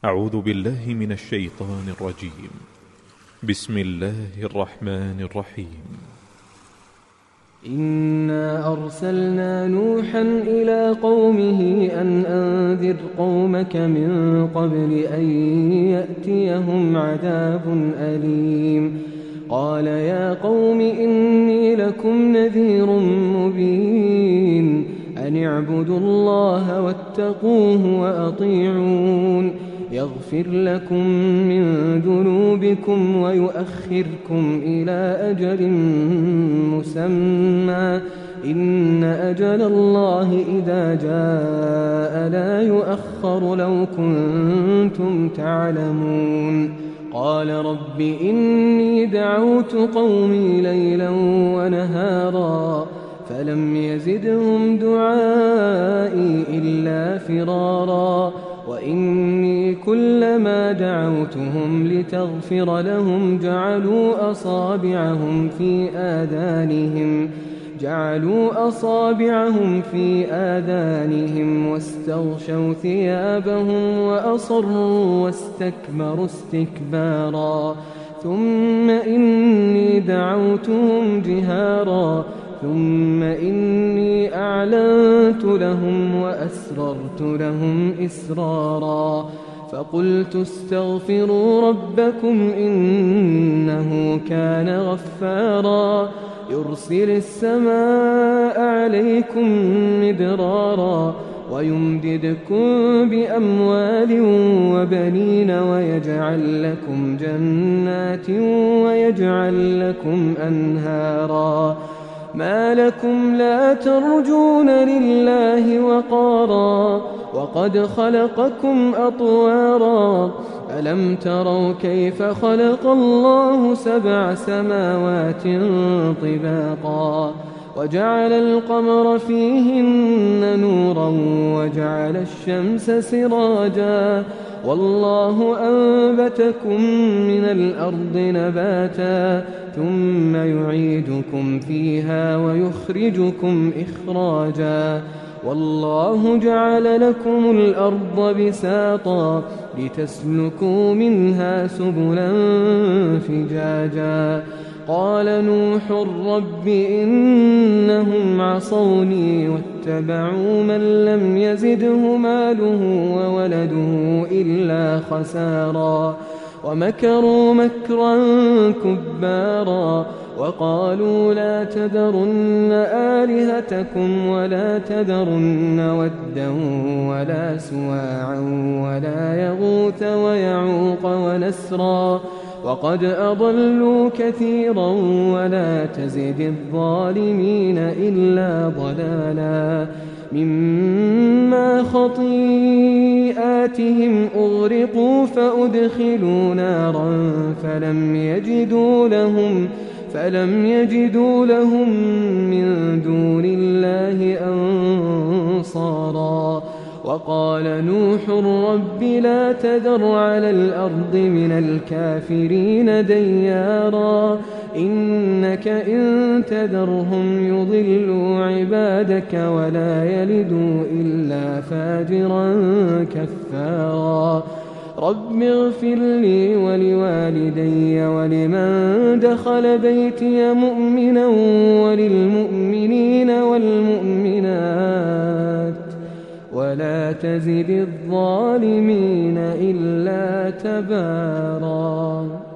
أعوذ بالله من الشيطان الرجيم. بسم الله الرحمن الرحيم. إنا أرسلنا نوحا إلى قومه أن أنذر قومك من قبل أن يأتيهم عذاب أليم. قال يا قوم إني لكم نذير مبين أن اعبدوا الله واتقوه وأطيعون يغفر لكم من ذنوبكم ويؤخركم إلى أجل مسمى إن أجل الله إذا جاء لا يؤخر لو كنتم تعلمون. قال رب إني دعوت قومي ليلا ونهارا فلم يزدهم دعائي إلا فرارا وإني كلما دعوتهم لتغفر لهم جعلوا أصابعهم في آذانهم واستغشوا ثيابهم وأصروا واستكبروا استكبارا ثم إني دعوتهم جهارا ثم إني أعلنت لهم وأسررت لهم إسرارا فقلت استغفروا ربكم إنه كان غفارا يرسل السماء عليكم مدرارا ويمددكم بأموال وبنين ويجعل لكم جنات ويجعل لكم أنهارا ما لكم لا ترجون لله وقارا وقد خلقكم أطوارا ألم تروا كيف خلق الله 7 سماوات طباقا وجعل القمر فيهن نورا وجعل الشمس سراجا والله أنبتكم من الأرض نباتا ثم يعيدكم فيها ويخرجكم إخراجا والله جعل لكم الأرض بساطا لتسلكوا منها سبلا فجاجا قال نوح رب إنهم عصوني واتبعوا من لم يزده ماله وولده إلا خسارا ومكروا مكرا كبارا وقالوا لا تذرن آلهتكم ولا تذرن ودا ولا سواعا ولا يغوث ويعوق ونسرا وقد أضلوا كثيرا ولا تزد الظالمين إلا ضلالا مما خطيئاتهم أغرقوا فأدخلوا نارا فلم يجدوا لهم من دون الله أنصارا وقال نوح رب لا تذر على الأرض من الكافرين ديارا إنك إن تذرهم يضلوا عبادك ولا يلدوا إلا فاجرا كفارا رب اغفر لي ولوالدي ولمن دخل بيتي مؤمنا وللمؤمنين والمؤمنات ولا تزد الظالمين إلا تبارا.